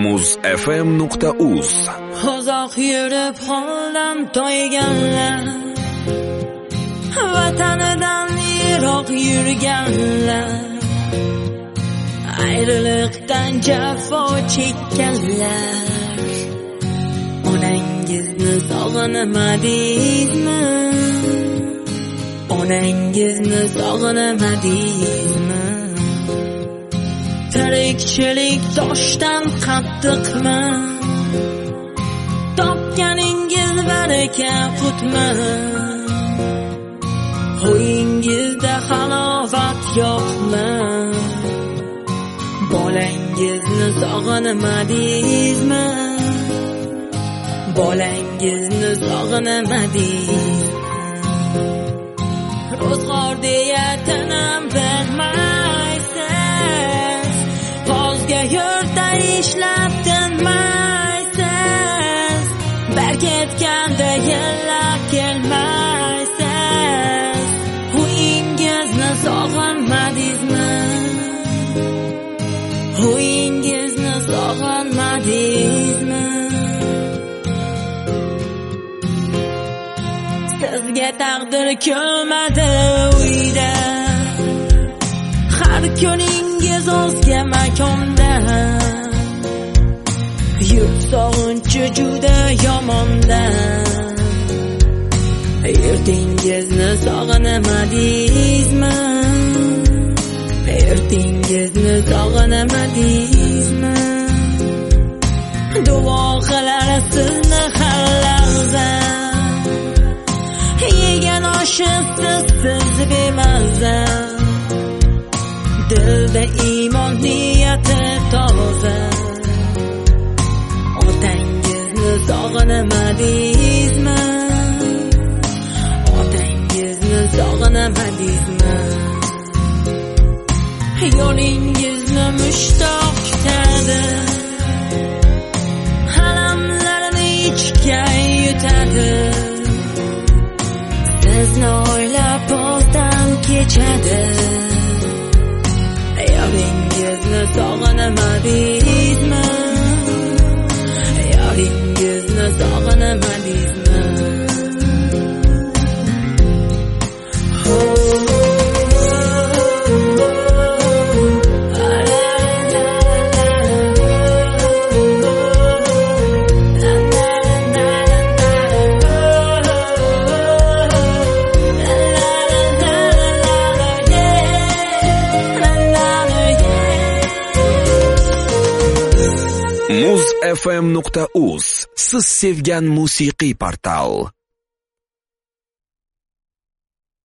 muzfm.uz. Uzoq yurib holdan toyganlar, vatanidan yiroq yurganlar, ayriliqdan jafo chekkanlar. Onangizni sog'inmadingizmi? Onangizni sog'inmadingizmi? Tirikchilik toshdan qattiqmi? Topganingiz baraka qutmi? Qo'yingizda halovat yo'qmi? Bolangizni sog'inmadingizmi? Bolangizni sog'inmadingizmi? Ro'zg'or deya tinib bermaysiz, bozga yurtda ishlab tinmaysiz, berketganda yillab kelmaysiz. Uyingizni sog'inmadingizmi? Uyingizni sog'inmadingizmi? Sizga taqdir kelmadi uyda, har kuningiz o'zga makonda. Yurt sog'inchi juda yomonda. Yurtingizni sog'inmadingizmi? Yurtingizni sog'inmadingizmi? Duo qilar sizni har lahza, yegan oshisiz siz bemaza. Dilda iymon niyati toza. Otangizni sog'inmadingizmi? Otangizni sog'inmadingizmi? Yo'lingizni mushtoq kutadi, alamlarini ichga yutadi. Sizni o'ylab bozdan kechadi. Yo'lingizni sog'inmadingizmi? Yo'lingizni sog'inmadingizmi? muzfm.uz siz sevgan musiqiy portal.